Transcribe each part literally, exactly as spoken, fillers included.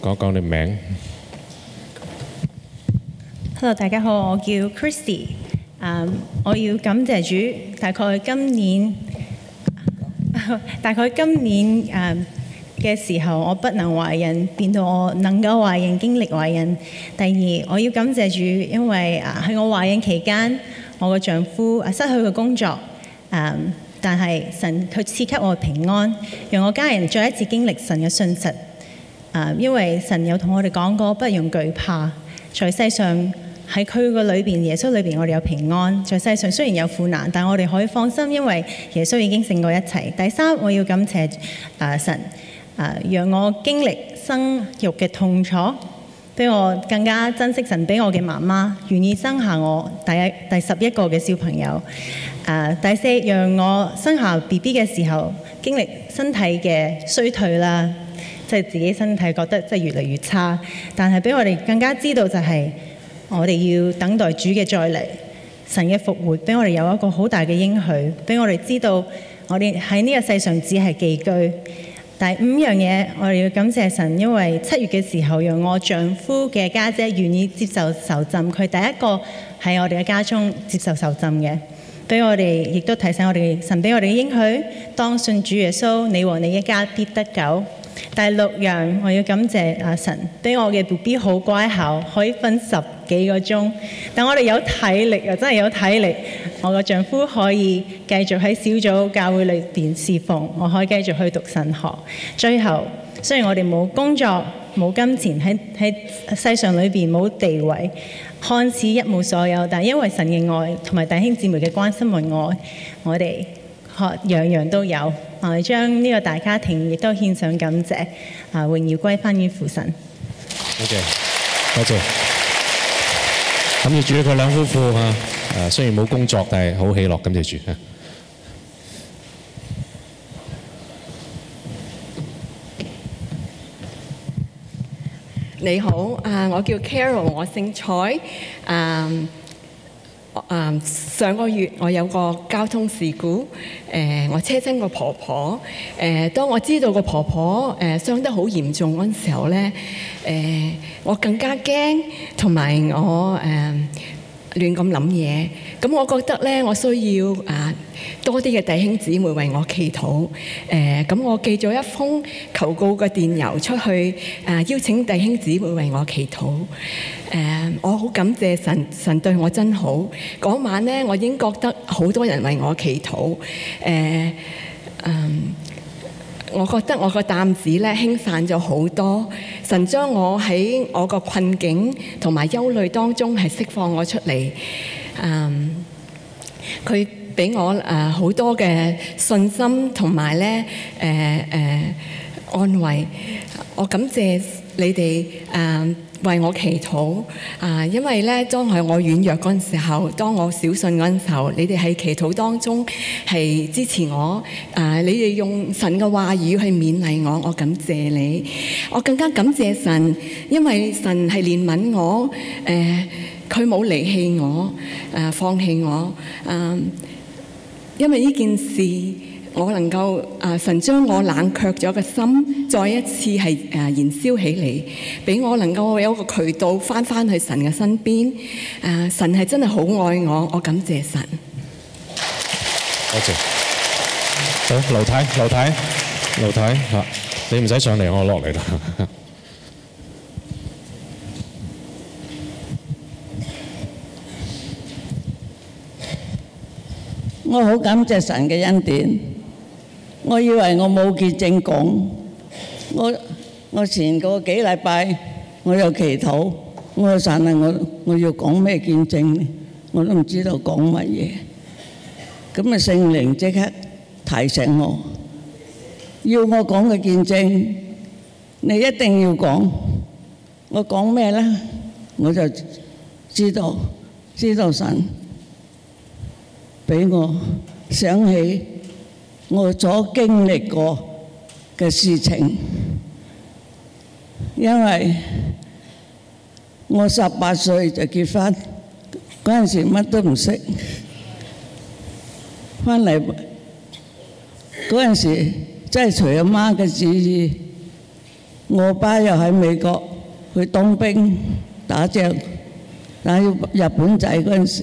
講講你名。 Hello， 大家好，我叫 Christy。Um, 我要感謝主，大概今年，大概今年嘅、um, 時候，我不能懷孕，變到我能夠懷孕，經歷懷孕。第二，我要感謝主，因為喺、uh, 我懷孕期間，我個丈夫、uh, 失去個工作，誒、um,，但係神佢賜給我平安，讓我家人再一次經歷神嘅信實。誒、uh,，因為神有同我哋講過，不用懼怕，在世上。喺佢個裏邊，耶穌裏邊，我哋有平安。在世上雖然有苦難，但我哋可以放心，因為耶穌已經勝過一切。第三，我要感謝啊神啊，讓我經歷生育嘅痛楚，俾我更加珍惜神俾我嘅媽媽，願意生下我第一第十一個嘅小朋友。啊，第四，讓我生下 B B 嘅時候，經歷身體嘅衰退啦，即係自己身體覺得即係越嚟越差，但係俾我哋更加知道就係。我哋要等待主嘅再嚟，神嘅復活，俾我哋有一個好大嘅應許，俾我哋知道我哋喺呢個世上只係寄居。第五樣嘢，我哋要感謝神，因為七月嘅時候，讓我丈夫嘅家姐願意接受受浸，佢第一個喺我哋嘅家中接受受浸嘅，俾我哋亦都提醒我哋神俾我哋嘅應許，當信主耶穌，你和你一家必得救。第六樣，我要感謝阿神，俾我嘅 B B 好乖巧，可以瞓十幾個鐘。但我哋有體力啊，真係有體力。我個丈夫可以繼續喺小組教會裏邊侍奉，我可以繼續去讀神學。最後，雖然我哋冇工作、冇金錢，喺喺世上裏邊冇地位，看似一無所有，但因為神嘅愛同埋弟兄姊妹嘅關心和愛，我哋學樣樣都有。我哋將呢個大家庭亦都獻上感謝，啊，榮耀歸翻於父神。 多謝，多謝。感謝主佢兩夫婦啊，誒雖然冇工作，但係好喜樂，感謝主。 你好，啊，我叫 Carol， 我姓蔡，啊。Uh, 上個月我有個交通事故，呃、我車親個婆婆。呃、當我知道個婆婆誒、呃、傷得好嚴重嗰陣時候咧，呃、我更加驚，同埋我誒、呃、亂咁諗嘢。咁我覺得咧，我需要啊多啲嘅弟兄姊妹為我祈禱。誒、呃、咁我寄咗一封求告嘅電郵出去，啊邀請弟兄姊妹為我祈禱。誒、uh, 我好感謝神，神對我真好。嗰晚咧，我已經覺得好多人為我祈禱。誒、uh, 嗯，我覺得我個擔子咧輕散咗好多。神將我喺我個困境同埋憂慮當中係釋放我出嚟。嗯，佢俾我誒好多嘅信心同埋咧誒誒安慰。我感謝你哋誒。Uh, 為我祈禱啊！因為咧，當係我軟弱嗰陣時候，當我小信嗰陣時候，你哋喺祈禱當中係支持我啊！你哋用神嘅話語去勉勵我，我感謝你。我更加感謝神，因為神係憐憫我，誒佢冇離棄我，誒、啊、放棄我。啊，因為呢件事。我能夠啊，神將我冷卻咗嘅心，再一次係啊燃燒起嚟，俾我能夠有個渠道返返去神嘅身邊。啊，神係真係好愛我，我感謝神。 多謝。好，劉太，劉太，劉太嚇，你唔使上嚟，我落嚟啦。 我好感謝神嘅恩典。我以為我冇見證講，我我前個幾禮拜我有祈禱，我話神啊，我我要講咩見證呢？我都唔知道講乜嘢。咁啊，聖靈即刻提醒我，要我講嘅見證，你一定要講。我講咩咧？我就知道知道神俾我想起我所經歷過嘅事情，因為我十八歲就結婚，嗰陣時乜都唔識，翻嚟嗰陣時真係隨阿媽嘅旨意我爸又喺美國去當兵打仗，打日本仔嗰陣時，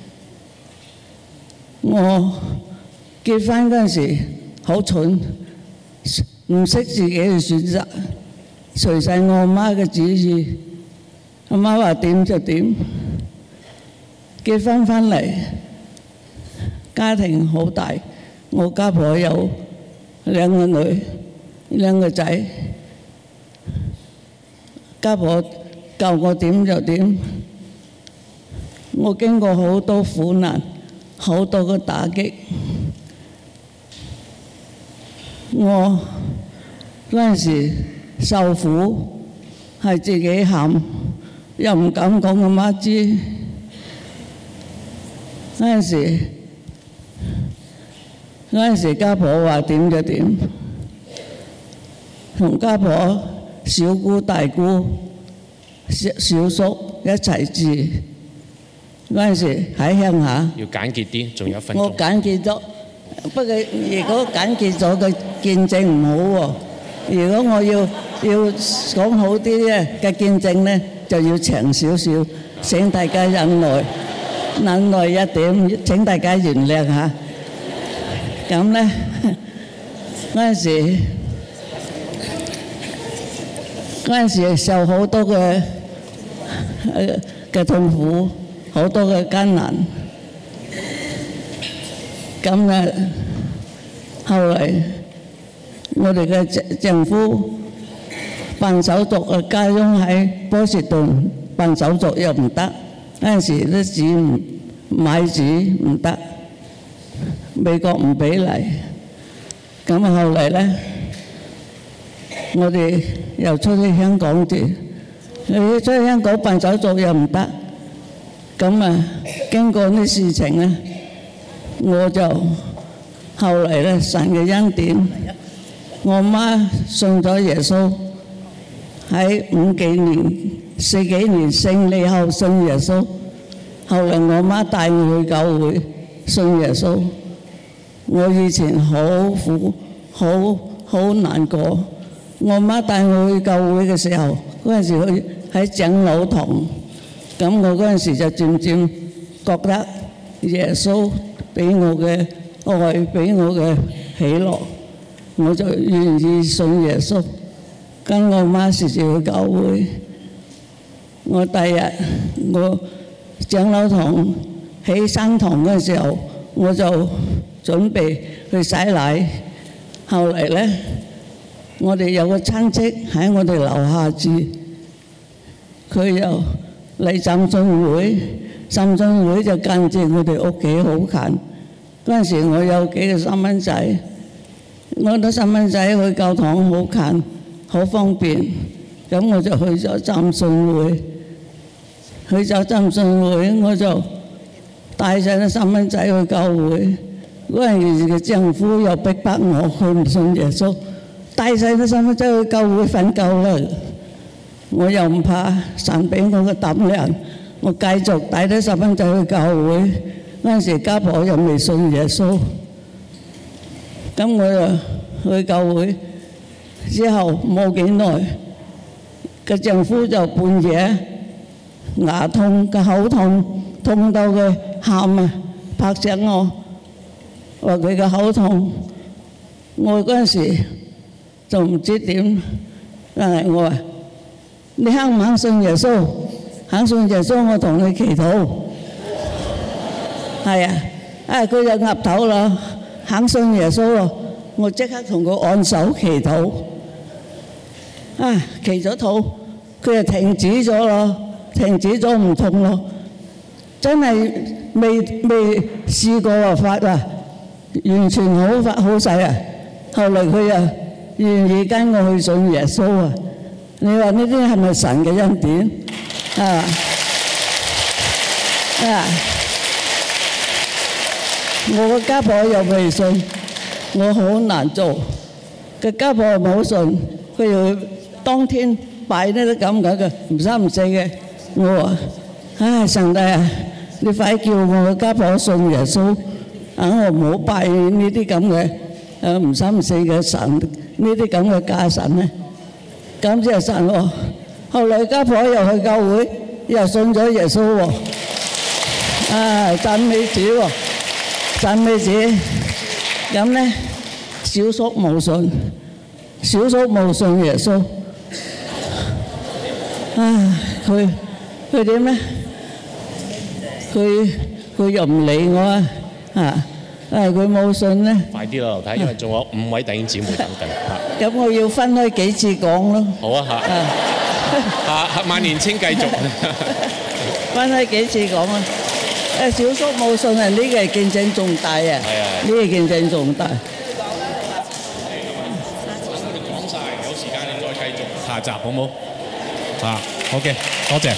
我結婚嗰陣時好蠢，唔識自己去選擇，隨晒我媽嘅旨意，阿媽話點就點。結婚翻嚟，家庭好大，我家婆有兩個女，兩個仔，家婆教我點就點。我經過好多苦難，好多個打擊，我嗰陣時受苦係自己喊，又唔敢講阿媽知。嗰陣時，嗰陣時家婆話點就點，同家婆、小姑、大姑、小小叔一齊住。嗰陣時喺鄉下， 要簡潔啲，仲有一分鐘。 我簡潔咗，不過如果簡潔咗嘅見證唔好喎。如果我要要講好啲咧嘅見證咧，就要長少少，請大家忍耐。忍耐一點，請大家原諒下。咁咧，嗰陣時，嗰陣時受好多嘅嘅痛苦，好多嘅艱難。咁咧，後嚟我哋嘅丈夫辦手續啊，家翁喺波士頓辦手續又唔得。嗰陣時啲紙唔買紙唔得，美國唔俾嚟。咁後嚟咧，我哋又出去香港住，你出去香港辦手續又唔得。咁啊，經過啲事情咧，我就後嚟咧神嘅恩典，我媽信咗耶穌，喺五幾年、四幾年勝利後信耶穌。後來我媽帶我去教會信耶穌，我以前好苦，好好難過。我媽帶我去教會嘅時候，嗰陣時去喺長老堂，咁我嗰陣時就漸漸覺得耶穌俾我嘅愛，俾我嘅喜樂，我就願意信耶穌，跟我媽時時去教會。我第日我長老堂起生堂嗰陣時候，我就準備去洗禮。後嚟咧，我哋有個親戚喺我哋樓下住，佢又嚟浸信會，浸信會就跟住我哋屋企好近。嗰陣時我有幾個細蚊仔，我啲細蚊仔去教堂好近，好方便，咁我就去咗浸信會。去咗浸信會，我就帶晒啲細蚊仔去教會。嗰陣時嘅政府又逼迫我去唔信耶穌，帶晒啲細蚊仔去教會瞓覺啦。我又唔怕，神俾我個膽量，我繼續帶啲細蚊仔去教會。嗰陣時家婆又未信耶穌，咁我就去教會。之後冇幾耐，個政府就半夜牙痛，個口痛，痛到佢喊啊，拍醒我，話佢個口痛。我嗰陣時就唔知點，但係我話：你肯唔肯信耶穌？肯信耶穌，我同你祈禱。係啊，啊佢就岌頭啦，肯信耶穌咯，我即刻同佢按手祈禱。啊，祈咗禱，佢就停止咗咯。停止咗唔痛咯，真係未未試過話法啊，完全好法好使啊！後嚟佢又願意跟我去信耶穌啊！你話呢啲係咪神嘅恩典啊？啊！我個家婆又未信，我好難做。個家婆又冇信，佢又當天拜呢啲咁嘅，唔三唔四嘅。我話：唉，上帝啊，你快叫我個家婆信耶穌，啊我唔好拜呢啲咁嘅誒唔三唔四嘅神，呢啲咁嘅假神咧。 感謝神喎。後來家婆又去教會，又信咗耶穌喎。啊，讚美主喎，讚美主。咁咧，小叔冇信，小叔冇信耶穌。啊，佢佢點咧？佢佢又唔理我啊！啊，誒佢冇信咧。 快啲啦，劉太，因為仲有五位弟兄姊妹等緊。 咁我要分開幾次講咯。 好啊嚇。啊，萬年青繼續。 分開幾次講啊！誒，小叔冇信啊，呢個係見證重大啊！係啊，呢個見證重大。 講曬，有時間你再繼續下集好冇？啊，好嘅，多謝。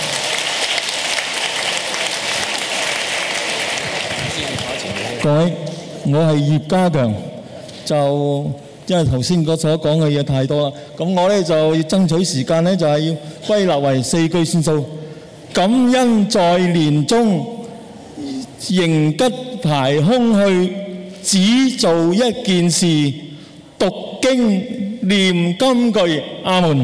各位，我係葉家強，就因為頭先嗰所講嘅嘢太多啦，咁我咧就要爭取時間咧，就係要歸納為四句算數。感恩在年中，迎吉排空去，只做一件事，讀經念金句。阿門。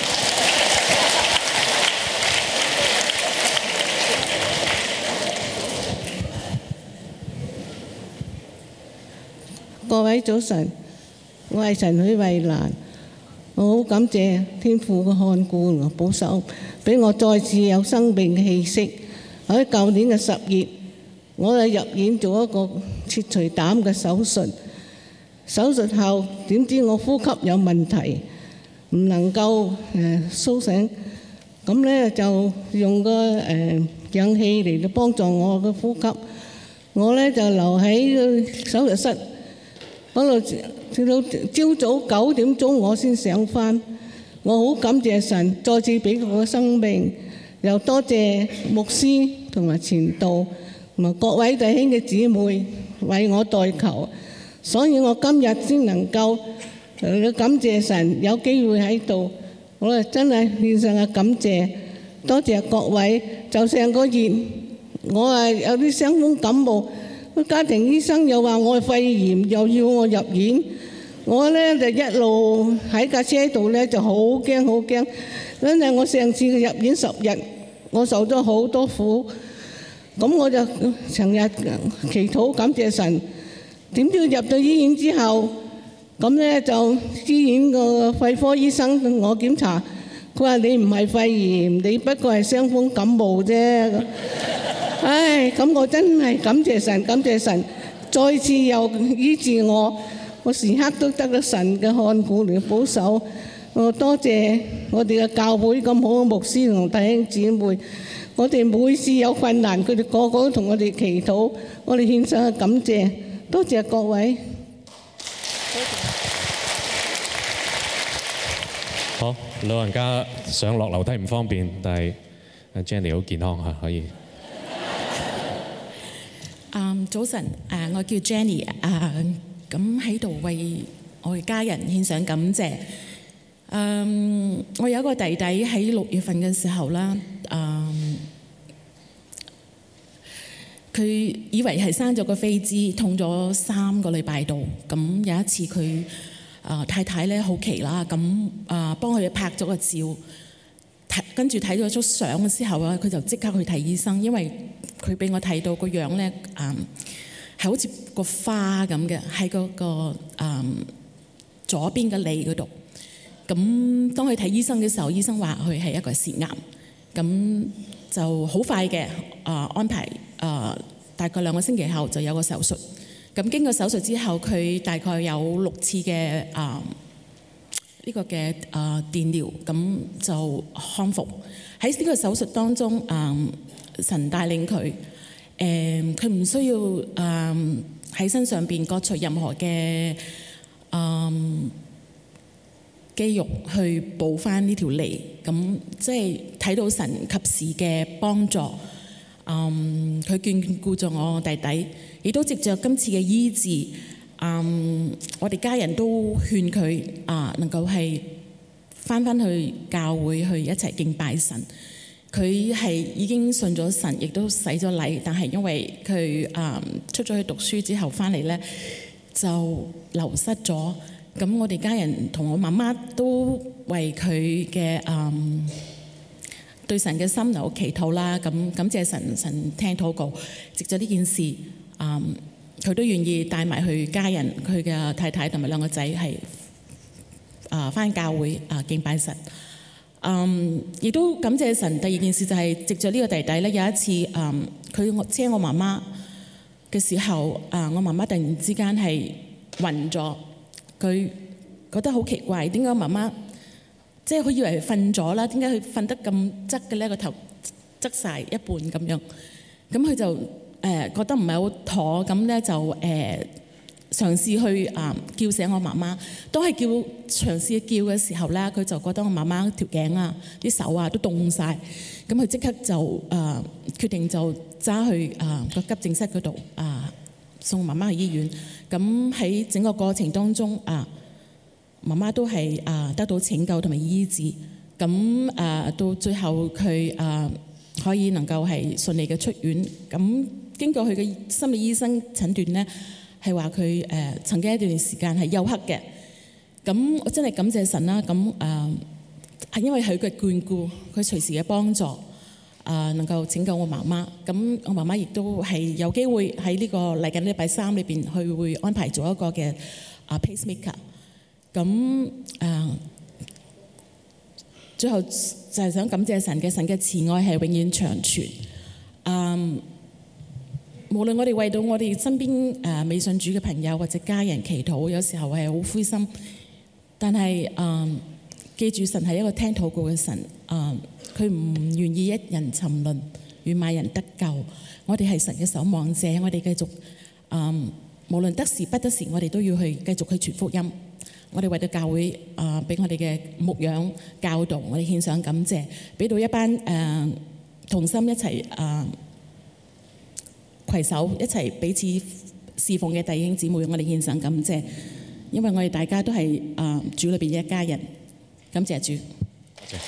各位早晨，我係陳許慧蘭，我好感謝天父嘅看顧同保守，俾我再次有生命嘅氣息。喺舊年嘅十月，我係入院做一個切除膽嘅手術，手術後點知我呼吸有問題，唔能夠誒甦醒，咁咧就用個誒氧氣嚟到幫助我嘅呼吸，我咧就留喺手術室。嗰度至到朝早九點鐘我先醒返，我好感謝神再次俾我嘅生命，又多謝牧師同埋傳道同埋各位弟兄嘅姊妹為我代求，所以我今日先能夠誒感謝神有機會喺度，我係真係獻上嘅感謝，多謝各位。就成個月我係有啲傷風感冒。家庭醫生又話我係肺炎，又要我入院。我咧就一路喺架車度咧就好驚好驚，因為我上次入院十日，我受咗好多苦。咁我就成日祈禱感謝神。點知入到醫院之後，咁咧就醫院個肺科醫生同我檢查，佢話你唔係肺炎，你不過係傷風感冒啫。唉，咁我真係感謝神，感謝神，再次又醫治我，我時刻都得到神嘅看顧嚟保守。我多謝我哋嘅教會咁好嘅牧師同弟兄姊妹，我哋每次有困難，佢哋個個都同我哋祈禱，我哋獻上感謝，多謝各位。 好，老人家上落樓梯唔方便，但係阿 Jenny 好健康嚇，可以。 Um, 早晨，誒，我叫 Jenny， 誒，咁喺度為我嘅家人獻上感謝。Um, 我有一個弟弟喺六月份嘅時候啦，佢、um, 以為係生咗個飛滋，痛咗三個禮拜度。咁有一次佢誒、呃、太太咧好奇啦，咁誒幫佢拍咗個照。跟住睇咗張相之後啊，佢就即刻去睇醫生，因為佢俾我睇到個樣咧，嗯，係好似個花咁嘅，喺嗰個嗯左邊嘅脷嗰度。咁當佢睇醫生嘅時候，醫生話佢係一個舌癌，咁就好快嘅啊、呃、安排啊、呃，大概兩個星期後就有個手術。咁經過手術之後，佢大概有六次嘅啊。呃呢個嘅誒電療，咁就康復。喺呢個手術當中，誒神帶領佢，誒佢唔需要誒喺身上邊割除任何嘅誒肌肉去補翻呢條脷，咁即係睇到神及時嘅幫助。誒佢眷顧咗我弟弟，亦都藉着今次嘅醫治。Um, 我哋家人都勸佢啊，能夠係返返去教會去一齊敬拜神。佢係已經信咗神，亦都洗咗禮，但係因為佢啊、嗯、出咗去讀書之後返嚟咧，就流失咗。 咁我哋家人同我媽媽都為佢嘅誒對神嘅心嚟祈禱啦。咁感謝神，神聽禱告，藉咗呢件事，誒、嗯、佢都願意帶埋佢家人，佢嘅太太同埋兩個仔係誒返教會誒、呃、敬拜神。嗯，亦都感謝神。第二件事就係藉著呢個弟弟咧，有一次誒佢、嗯、車我媽媽嘅時候，誒、呃、我媽媽突然之間係暈咗，佢覺得好奇怪，點解媽媽即係佢以為瞓咗啦？點解佢瞓得咁側嘅咧？個頭側晒一半咁樣，咁佢就誒、呃、覺得唔係好妥，咁咧就誒。呃嘗試去啊、嗯、叫醒我媽媽，當係叫嘗試叫嘅時候咧，佢就覺得我媽媽條頸啊、啲手啊都凍晒，咁佢即刻就誒、呃、決定就揸去啊個、呃、急症室嗰度啊送媽媽去醫院。咁喺整個過程當中啊、呃，媽媽都係啊、呃、得到拯救同埋醫治。咁啊、呃、到最後佢啊、呃、可以能夠係順利嘅出院。咁經過佢嘅心理醫生診斷咧，係話佢誒曾經一段時間係休克嘅，咁我真係感謝神啦。咁誒係因為佢嘅眷顧，佢隨時嘅幫助，誒、呃、能夠拯救我媽媽。咁我媽媽亦都係有機會喺呢個嚟緊禮拜三裏邊，佢會安排做一個嘅啊 pacemaker。咁誒、呃、最後就係想感謝神嘅，神嘅慈愛係永遠長存。嗯。無論我哋為到我哋身邊誒未信主嘅朋友或者家人祈禱，有時候係好灰心，但係誒、嗯、記住神係一個聽禱告嘅神，誒佢唔願意一人沉淪，願萬人得救。我哋係神嘅守望者，我哋繼續誒、嗯、無論得時不得時，我哋都要去繼續去傳福音。我哋為到教會誒俾、呃、我哋嘅牧養教導，我哋獻上感謝，俾到一班誒、呃、同心一齊誒。呃攜手一齊彼此侍奉嘅弟兄姊妹，我哋獻上感謝，因為我哋大家都係誒、呃、主裏邊嘅一家人，感謝主。謝謝。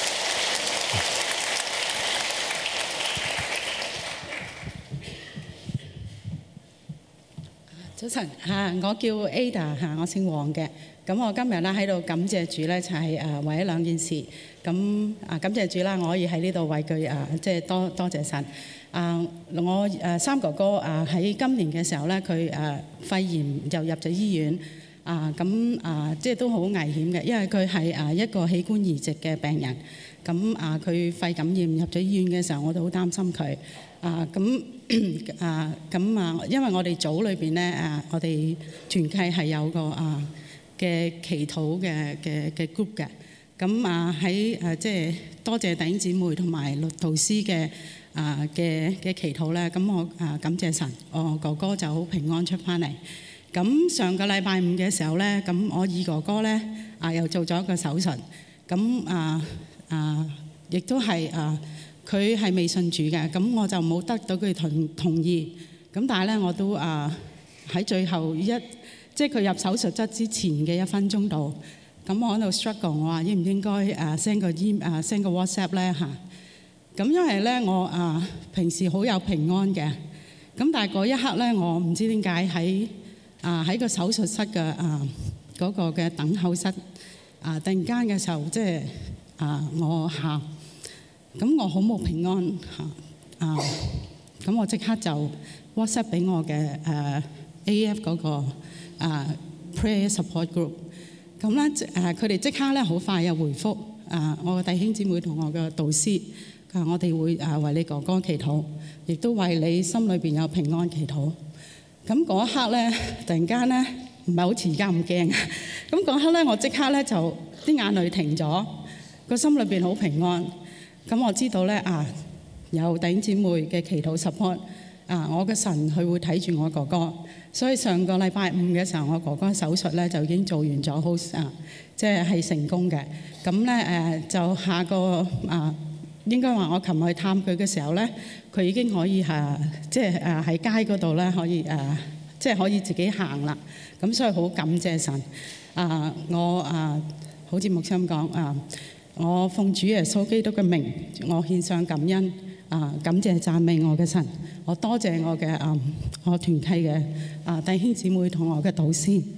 早晨嚇，我叫 Ada 嚇，我姓黃嘅。咁我今日咧喺度感謝主咧，就係誒為咗兩件事。咁啊感謝主啦，我可以喺呢度為佢誒即係多多謝神。啊！我誒三哥哥啊喺今年嘅時候咧，佢誒肺炎就入咗醫院啊，咁啊即係都好危險嘅，因為佢係誒一個器官移植嘅病人。咁啊，佢肺感染入咗醫院嘅時候，我都好擔心佢啊。咁啊咁啊，因為我哋組裏邊咧誒，我哋團契係有個啊嘅祈禱嘅嘅嘅 group 嘅。咁啊喺誒即係多謝弟兄姊妹同埋律導師嘅。啊嘅嘅祈禱咧，咁我啊感謝神，我哥哥就好平安出翻嚟。咁上個禮拜五嘅時候咧，咁我二哥哥咧啊又做咗一個手術，咁啊啊亦都係啊佢係未信主嘅，咁我就冇得到佢同同意。咁但係咧我都啊喺最後一即係佢入手術室之前嘅一分鐘度，咁我喺度 struggle， 我話應唔應該啊 send 個 e 啊 send 個 WhatsApp 咧嚇。咁因為咧，我啊平時好有平安嘅，咁但係嗰一刻咧，我唔知點解喺啊喺個手術室嘅啊嗰個嘅等候室啊，突然間嘅時候，即係啊我喊，咁我好冇平安嚇啊！咁我即刻就 WhatsApp 俾我嘅誒 A F 嗰個啊 Prayer Support Group，咁咧誒佢哋即刻咧好快有回覆啊！我嘅弟兄姊妹同我嘅導師。啊！我哋會啊為你哥哥祈禱，亦都為你心裏邊有平安祈禱。咁嗰一刻咧，突然間咧，唔係好似而家咁驚。咁嗰刻咧，我即刻咧就啲眼淚停咗，個心裏邊好平安。咁我知道咧啊，有弟兄姊妹嘅祈禱 support 啊，我嘅神佢會睇住我哥哥。所以上個禮拜五嘅時候，我哥哥手術咧就已經做完咗，好啊，即係係成功嘅。咁咧誒，就下個啊。應該話我琴日去探佢嘅時候咧，佢已經可以誒，即係誒喺街嗰度咧可以誒，即係可以自己行啦。咁所以好感謝神啊！我啊，好似牧師咁講啊，我奉主耶穌基督嘅名，我獻上感恩啊，感謝讚美我嘅神。我多謝我嘅啊，我團契嘅啊弟兄姊妹同我嘅導師。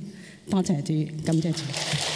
多謝主，感謝主。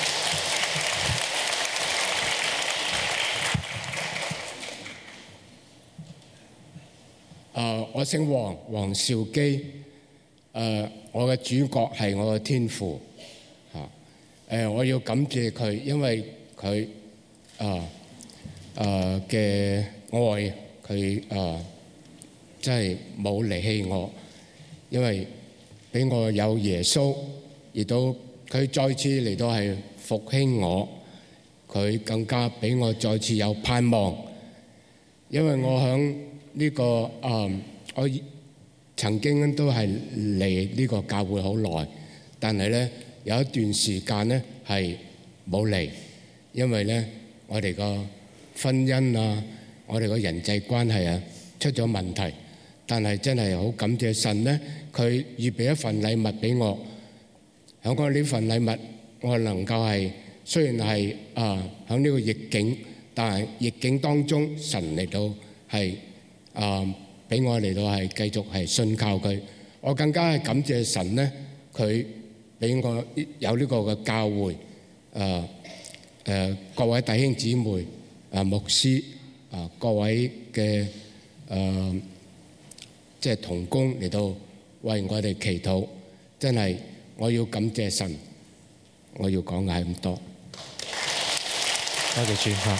誒，我姓黃，黃兆基。誒，我嘅主角係我嘅天父嚇。誒，我要感謝佢，因為佢誒誒嘅愛，佢誒真係冇離棄我，因為俾我有耶穌，亦都佢再次嚟到係復興我，佢更加俾我再次有盼望，因為我響呢個誒，我曾經都係嚟呢個教會好耐，但係咧有一段時間咧係冇嚟，因為咧我哋個婚姻啊，我哋個人際關係啊出咗問題。但係真係好感謝神咧，佢預備一份禮物俾我。響我呢份禮物，我能夠係雖然係啊響呢個逆境，但係逆境當中，神嚟到係啊俾我嚟到係繼續係信靠佢。我更加係感謝神咧，佢俾我有呢個嘅教會，誒誒各位弟兄姊妹啊牧師啊各位嘅誒。即係同工嚟到為我哋祈禱，真係我要感謝神，我要講嘅係咁多。 多謝主嚇。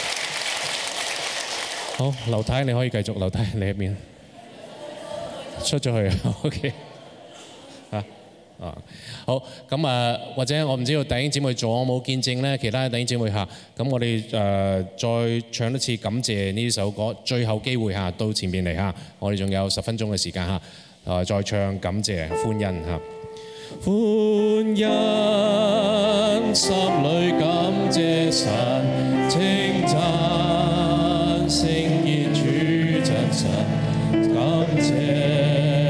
好，劉太你可以繼續，劉太你喺邊？出咗去啊 ，OK 嚇啊，好咁啊，或者我唔知道弟兄姊妹仲有冇見證咧？其他弟兄姊妹嚇，咁我哋誒再唱一次感謝呢首歌，最後機會嚇到前面嚟嚇，我哋仲有十分鐘嘅時間嚇，誒再唱感謝歡欣嚇，歡欣心裏感謝神，稱讚聖潔主真神，感謝。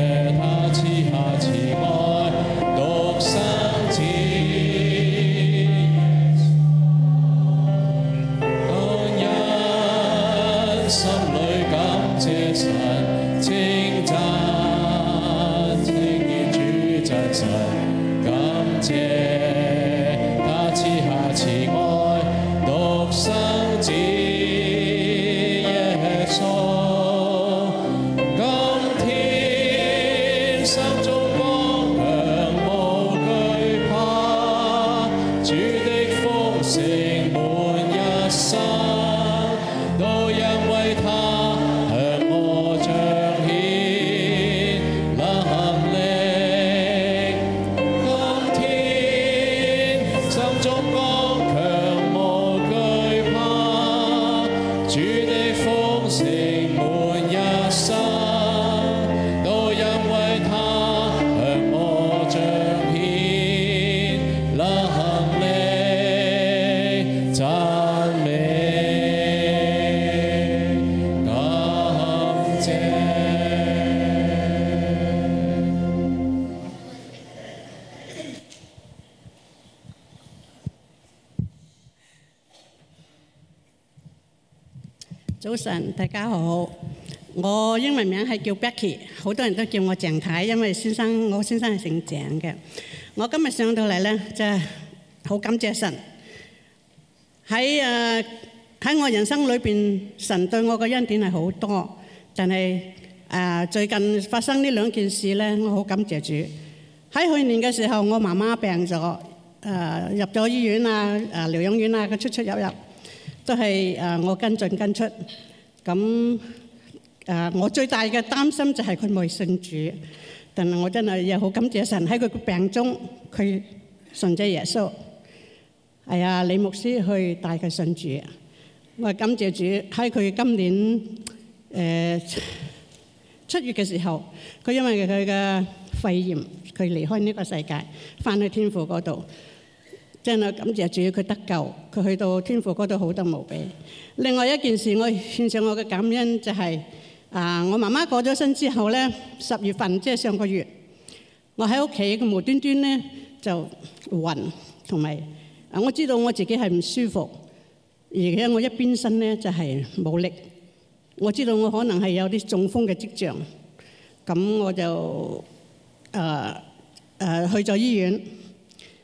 早晨，大家好。我英文名係叫 Becky， 好多人都叫我鄭太，因為先生我先生係姓鄭嘅。我今日上到嚟咧，真係好感謝神。喺誒喺我人生裏邊，神對我嘅恩典係好多，但係誒最近發生呢兩件事咧，我好感謝主。喺去年嘅時候，我媽媽病咗，誒入咗醫院啊，誒療養院啊，佢出出入入。都係誒我跟進跟出，咁誒我最大嘅擔心就係佢未信主，但係我真係又好感謝神喺佢嘅病中，佢信咗耶穌。係啊，李牧師去帶佢信主，我係感謝主喺佢今年誒七月嘅時候，佢因為佢嘅肺炎，佢離開呢個世界，翻去天父嗰度。真係感謝主，佢得救，佢去到天父嗰度好得無比。另外一件事，我獻上我嘅感恩就係、是、啊，我媽媽過咗身之後咧，十月份即係上個月，我喺屋企嘅無端端咧就暈，同埋啊我知道我自己係唔舒服，而且我一邊身咧就係冇力，我知道我可能係有啲中風嘅跡象，咁我就誒誒、啊啊、去咗醫院。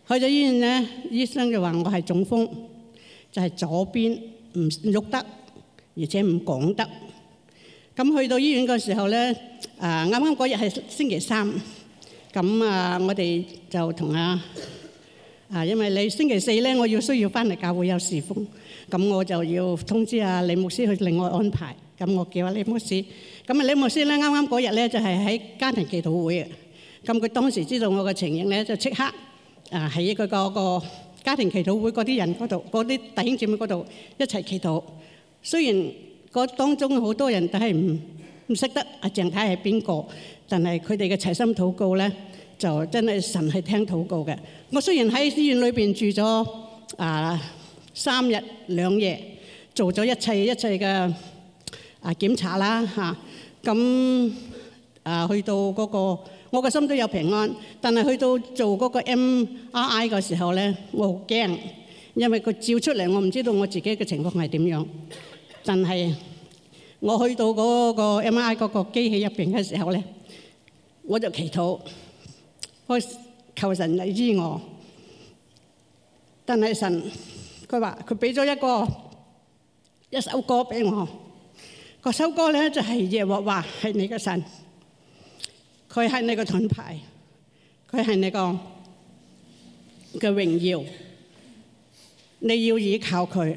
去咗醫院咧，醫生就話我係中風，就係左邊唔喐得，而且唔講得。咁去到醫院嘅時候咧，啊啱啱嗰日係星期三，咁啊我哋就同啊啊，因為你星期四咧，我要需要翻嚟教會有侍奉，咁我就要通知阿李牧師去另外安排。咁我叫阿李牧師，咁啊李牧師咧啱啱嗰日咧就係喺家庭祈禱會嘅，咁佢當時知道我嘅情形咧，就即刻啊喺佢個個家庭祈禱會嗰啲人嗰度，嗰啲弟兄姊妹嗰度一齊祈禱。雖然嗰當中好多人都係唔唔識得阿鄭太係邊個，但係佢哋嘅齊心禱告咧，就真係神係聽禱告嘅。我雖然喺醫院裏邊住咗啊三日兩夜，做咗一切一切嘅啊檢查啦嚇，咁啊去到嗰個我個心都有平安，但係去到做嗰個 M R I 嘅時候咧，我好驚，因為佢照出嚟，我唔知道我自己嘅情況係點樣。但係我去到嗰個 M R I 嗰個機器入邊嘅時候咧，我就祈禱，我求神嚟醫我。但係神佢話佢俾咗一個一首歌俾我，嗰首歌咧就係耶和華係你嘅神，佢係你嘅盾牌，佢係你個嘅榮耀，你要依靠佢。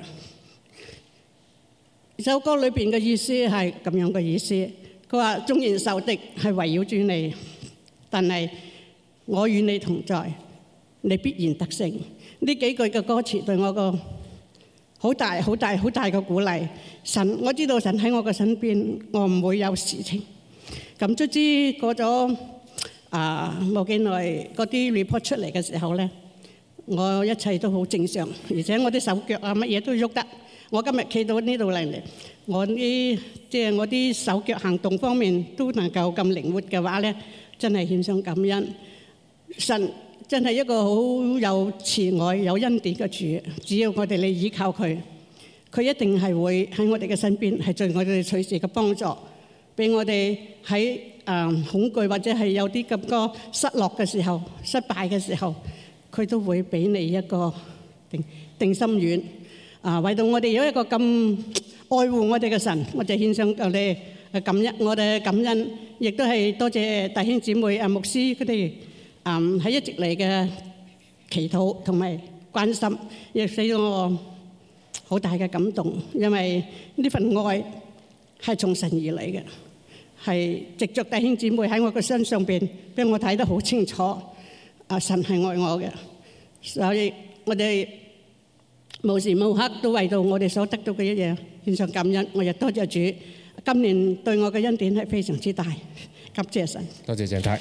首歌裏邊嘅意思係咁樣嘅意思，佢話縱然仇敵係圍繞住你，但係我與你同在，你必然得勝。呢幾句嘅歌詞對我個好大好大好大嘅鼓勵。神，我知道神喺我嘅身邊，我唔會有事情。咁卒之過咗啊冇幾耐，嗰啲 report 出嚟嘅時候咧，我一切都好正常，而且我啲手腳啊乜嘢都喐得。我今日企到呢度嚟嚟，我啲即係我啲手腳行動方面都能夠咁靈活嘅話咧，真係獻上感恩。神真係一個好有慈愛、有恩典嘅主，只要我哋嚟依靠佢，佢一定係會喺我哋嘅身邊，係盡我哋隨時嘅幫助，俾我哋喺誒恐懼或者係有啲咁多失落嘅時候、失敗嘅時候，佢都會俾你一個定定心丸。啊！為到我哋有一個咁愛護我哋嘅神，我哋獻上我哋嘅感恩，我哋嘅感恩，亦都係多謝弟兄姊妹啊、牧師佢哋啊喺一直嚟嘅祈禱同埋關心，亦使到我好大嘅感動，因為呢份愛係從神而嚟嘅，係藉著弟兄姊妹喺我嘅身上邊，俾我睇得好清楚。啊！神係愛我嘅，所以我哋無時無刻都為到我哋所得到嘅一樣獻上感恩。我亦多謝主，今年對我嘅恩典係非常之大，感謝神。 多謝鄭太。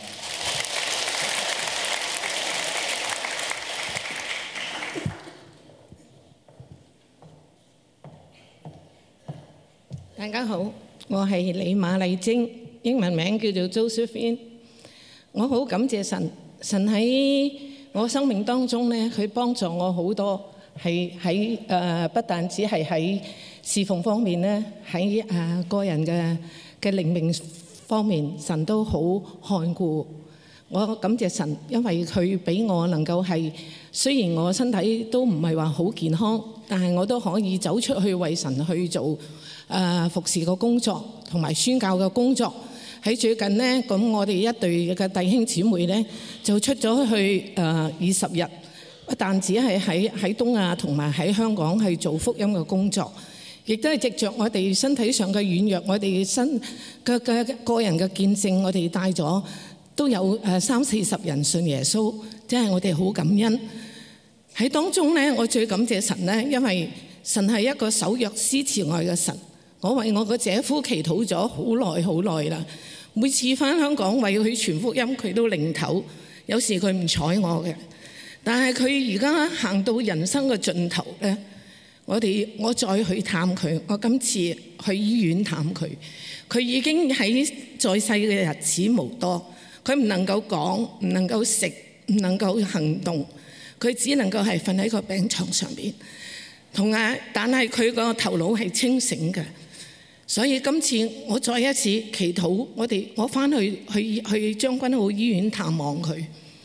大家好，我係李馬麗晶，英文名叫做 Josephine。我好感謝神，神喺我生命當中咧，佢幫助我好多。係喺誒，不但只係喺侍奉方面咧，喺誒個人嘅嘅靈命方面，神都好看顧。我感謝神，因為佢俾我能夠係，雖然我身體都唔係話好健康，但係我都可以走出去為神去做誒服侍嘅工作，同埋宣教嘅工作。喺最近呢，咁我哋一隊嘅弟兄姊妹咧，就出咗去誒二十日。不但只係喺喺東亞同埋喺香港係做福音嘅工作，亦都係藉著我哋身體上嘅軟弱，我哋身嘅嘅個人嘅見證，我哋帶咗都有誒三四十人信耶穌，真係我哋好感恩。喺當中咧，我最感謝神咧，因為神係一個守約施慈愛嘅神。我為我個姐夫祈禱咗好耐好耐啦，每次返香港為佢傳福音，佢都擰頭，有時佢唔睬我嘅。但係佢而家行到人生嘅盡頭咧，我哋我再去探佢，我今次去醫院探佢，佢已經喺在世嘅日子無多，佢唔能夠講，唔能夠食，唔能夠行動，佢只能夠係瞓喺個病床上邊，同埋但係佢個頭腦係清醒嘅，所以今次我再一次祈禱，我哋我翻去去去將軍澳醫院探望佢。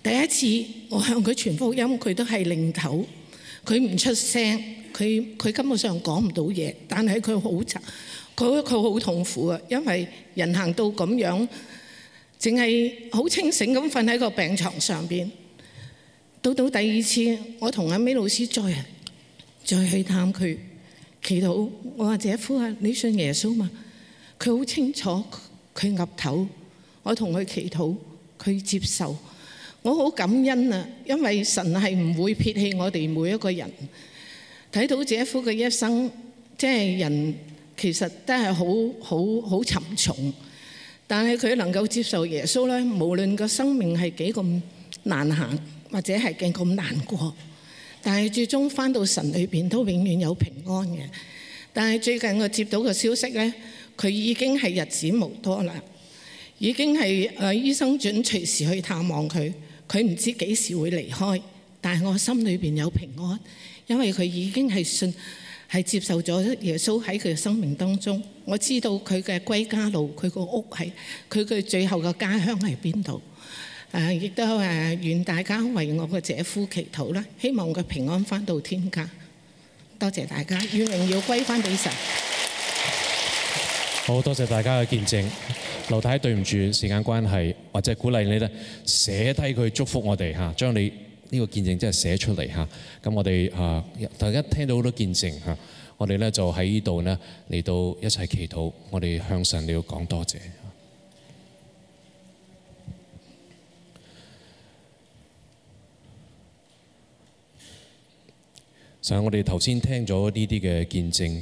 第一次我向佢傳福音，佢都係擰頭，佢唔出聲，佢佢根本上講唔到嘢，但係佢好慘，佢佢好痛苦啊，因為人行到咁樣，淨係好清醒咁瞓喺個病床上邊。到到第二次，我同阿 May 老師再再去探佢祈禱，我話姐夫啊，你信耶穌嘛？佢好清楚，佢岌頭，我同佢祈禱，佢接受。我好感恩啊，因為神係唔會撇棄我哋每一個人。睇到姐夫嘅一生，即係人其實都係好好好沉重，但係佢能夠接受耶穌咧，無論個生命係幾咁難行，或者係幾咁難過，但係最終返到神裏邊都永遠有平安嘅。但係最近我接到個消息咧，佢已經係日子無多啦，已經係誒醫生準隨時去探望佢。佢唔知幾時會離開，但係我心裏邊有平安，因為佢已經係信係接受咗耶穌喺佢嘅生命當中。我知道佢嘅歸家路，佢個屋係佢嘅最後嘅家鄉係邊度。誒，亦都誒願大家為我嘅姐夫祈禱啦，希望佢平安返到天家。多謝大家，願榮耀歸返俾神。 好多謝大家嘅見證。劉太，對唔住時間關係，或者鼓勵你咧寫低佢祝福我哋嚇，將你呢個見證真係寫出嚟嚇。咁我哋嚇大家聽到好多見證嚇，我哋咧就喺呢度咧嚟到一齊祈禱，我哋向神嚟到講多謝。神，我哋頭先聽咗呢啲嘅見證。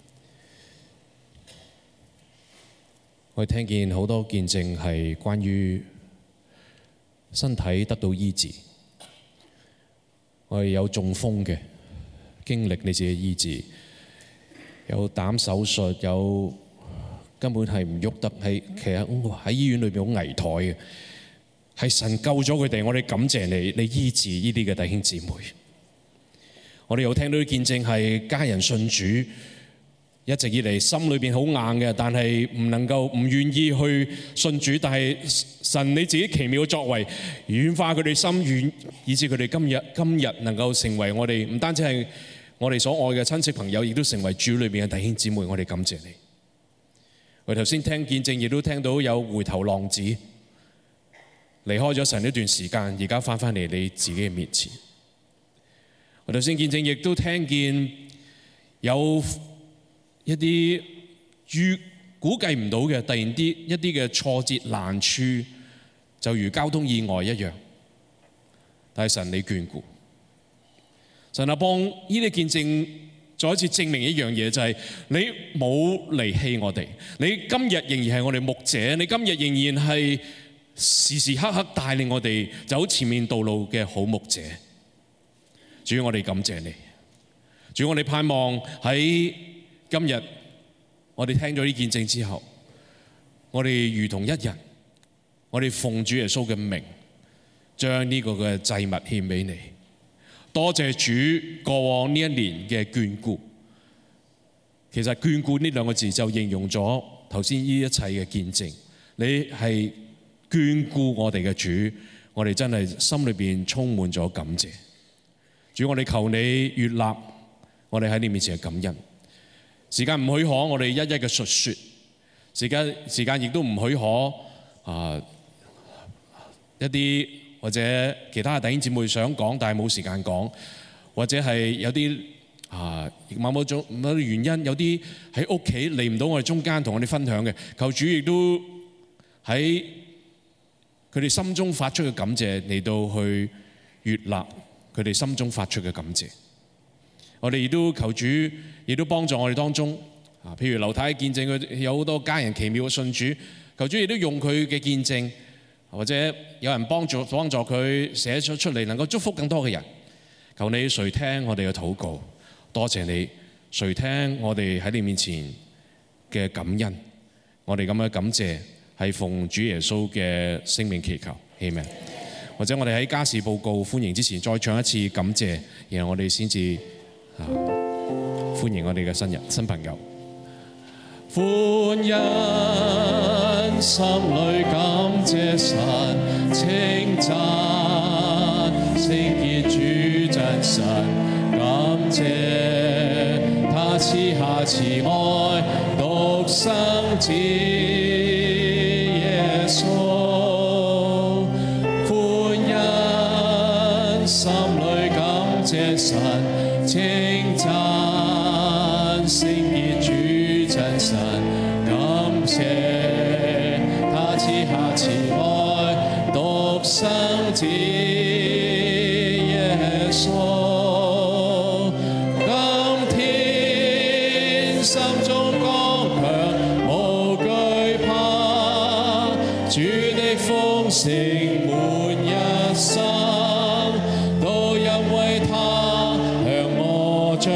我哋聽見好多見證係關於身體得到醫治，我哋有中風嘅經歷你自己醫治，有膽手術，有根本係唔喐得，係其實喺醫院裏邊好危殆嘅，係神救咗佢哋，我哋感謝你，你醫治呢啲嘅弟兄姊妹。我哋有聽到啲見證係家人信主。一直以嚟心裏邊好硬嘅，但係唔能夠唔願意去信主，但係神你自己奇妙嘅作為，軟化佢哋心軟，以致佢哋今日今日能夠成為我哋唔單止係我哋所愛嘅親戚朋友，亦都成為主裏邊嘅弟兄姊妹。我哋感謝你。我頭先聽見證，亦都聽到有回頭浪子離開咗神一段時間，而家翻返嚟你自己嘅面前。我頭先見證，亦都聽見有一啲預估計唔到嘅，突然啲一啲嘅挫折難處，就如交通意外一樣。但係神你眷顧，神啊，幫呢啲見證再一次證明一樣嘢，就係你冇離棄我哋，你今日仍然係我哋牧者，你今日仍然係時時刻刻帶領我哋走前面道路嘅好牧者。主，我哋感謝你。主，我哋盼望喺今日我哋聽咗呢見證之後，我哋如同一人，我哋奉主耶穌嘅名，將呢個嘅祭物獻俾你。多謝主過往呢一年嘅眷顧。其實眷顧呢兩個字就形容咗頭先呢一切嘅見證。你係眷顧我哋嘅主，我哋真係心裏邊充滿咗感謝。主，我哋求你悅納我哋喺你面前嘅感恩。時間唔許可，我哋一一嘅述說。時間時間亦都唔許可啊！一啲或者其他嘅弟兄姊妹想講，但係冇時間講，或者係有啲啊某某種某啲原因，有啲喺屋企嚟唔到我哋中間同我哋分享嘅，求主亦都喺佢哋心中發出嘅感謝嚟到去悅納佢哋心中發出嘅感謝。我哋亦都求主，亦都幫助我哋當中啊，譬如劉太見證佢有好多家人奇妙嘅信主，求主亦都用佢嘅見證，或者有人幫助幫助佢寫咗出嚟，能夠祝福更多嘅人。求你垂聽我哋嘅禱告，多謝你垂聽我哋喺你面前嘅感恩。我哋咁樣感謝係奉主耶穌嘅聖名祈求，阿們。或者我哋喺家事報告歡迎之前再唱一次感謝，然後我哋先至啊歡迎我哋嘅新人新朋友。歡欣心裏感謝神，稱讚神，感謝他賜下慈愛，獨生子耶穌，歡欣心裏感謝神，稱讚聖潔主真神，感謝他賜下慈愛，獨生子耶穌，今天心中剛強無懼怕，主的豐盛滿一生，都因為他向我彰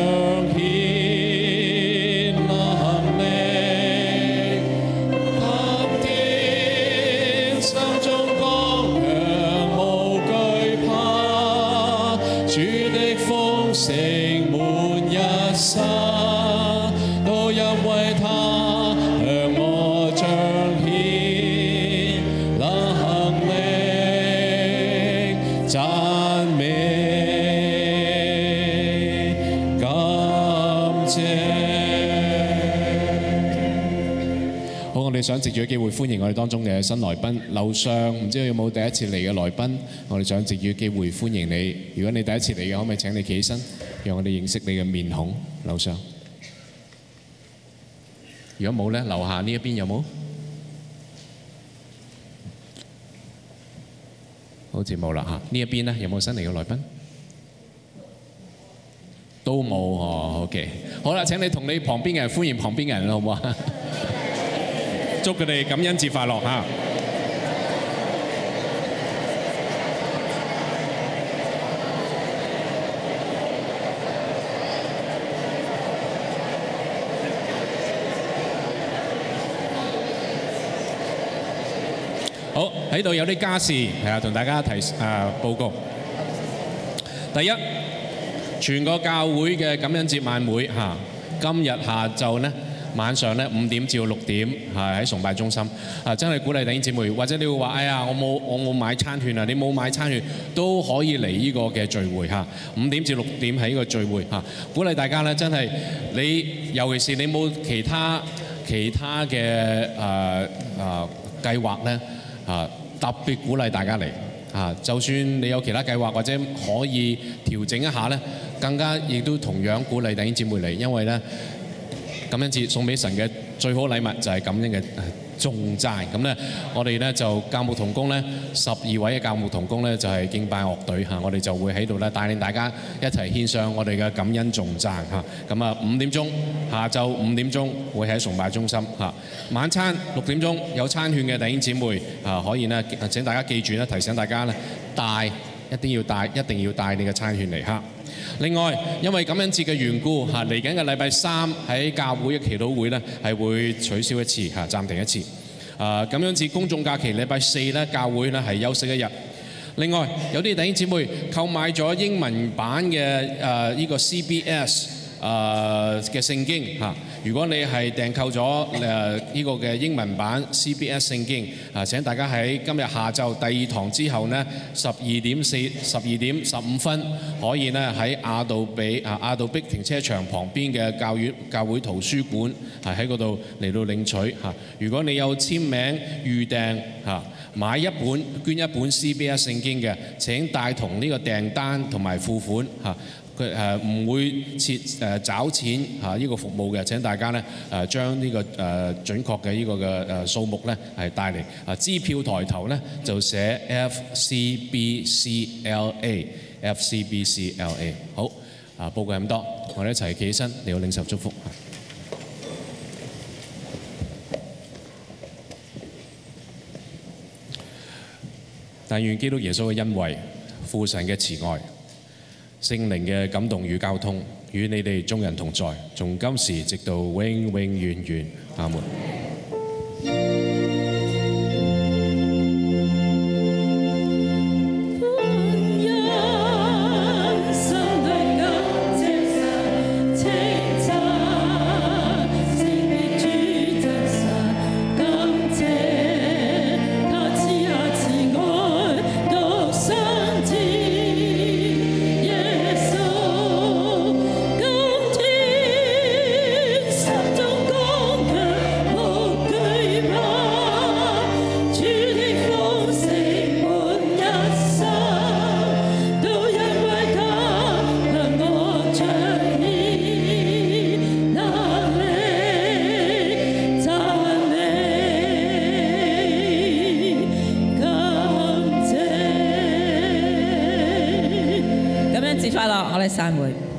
顯能力。今天心中剛強無懼怕，主的豐盛滿一生，都因為他向我彰顯能力，讚美感謝。好，我哋想藉住個機會歡迎我哋當中嘅新來賓。樓上唔知有冇第一次嚟嘅來賓，我哋想藉住個機會歡迎你。如果你第一次嚟嘅，可唔可以請你企起身，讓我哋認識你嘅面孔？樓上。如果冇咧，樓下呢一邊有冇？好似冇啦嚇。呢一邊咧有冇新嚟嘅來賓？都冇哦。OK，好啦，請你同你旁邊嘅人歡迎旁邊嘅人啦，好唔好啊？祝佢哋感恩節快樂嚇！好，喺度有啲家事係啊，同大家提啊報告。第一，全個教會嘅感恩節晚會嚇，今日下晝呢。晚上咧五點至到六點係喺崇拜中心啊，真係鼓勵弟兄姊妹，或者你會話：哎呀，我冇我冇買餐券啊！你冇買餐券都可以嚟呢個嘅聚會嚇。五點至六點係呢個聚會嚇，鼓勵大家咧，真係你尤其是你冇其他其他嘅誒誒計劃咧啊，特別鼓勵大家嚟啊！就算你有其他計劃或者可以調整一下咧，更加亦都同樣鼓勵弟兄姊妹嚟，因為咧。感恩節送俾神嘅最好禮物就係感恩嘅頌讚。咁咧，我哋咧就教牧同工咧，十二位嘅教牧同工咧就係敬拜樂隊嚇，我哋就會喺度咧帶領大家一齊獻上我哋嘅感恩頌讚嚇。咁啊五點鐘，下晝五點鐘會喺崇拜中心嚇。晚餐六點鐘有餐券嘅弟兄姊妹啊，可以咧請大家記住咧，提醒大家咧帶一定要帶一定要帶你嘅餐券嚟嚇。另外，因為感恩節嘅緣故嚇，嚟緊嘅禮拜三喺教會嘅祈禱會咧係會取消一次嚇，暫停一次。啊，感恩節公眾假期禮拜四咧，教會咧係休息一日。另外，有啲弟兄姊妹購買咗英文版嘅誒呢個 C B S 誒嘅聖經嚇。如果你係訂購咗誒呢個嘅英文版 C B S 聖經啊，請大家喺今日下晝第二堂之後呢，十二點四十二點十五分可以呢喺亞杜比啊亞杜碧停車場旁邊嘅教院教會圖書館係喺嗰度嚟到領取嚇。如果你有簽名預訂嚇買一本捐一本 C B S 聖經嘅，請帶同呢個訂單同埋付款嚇。佢誒唔會設誒找錢嚇呢個服務嘅。請大家咧誒將呢個誒準確嘅呢個嘅誒數目咧係帶嚟啊。支票抬頭咧就寫 F C B C L A F C B C L A。好啊，報告咁多，我哋一齊企起身嚟到領受祝福。但願基督耶穌嘅恩惠、父神嘅慈愛、聖靈嘅感動與交通，與你哋眾人同在，從今時直到永永遠遠。阿門。 Yes, 節快樂，我哋散會。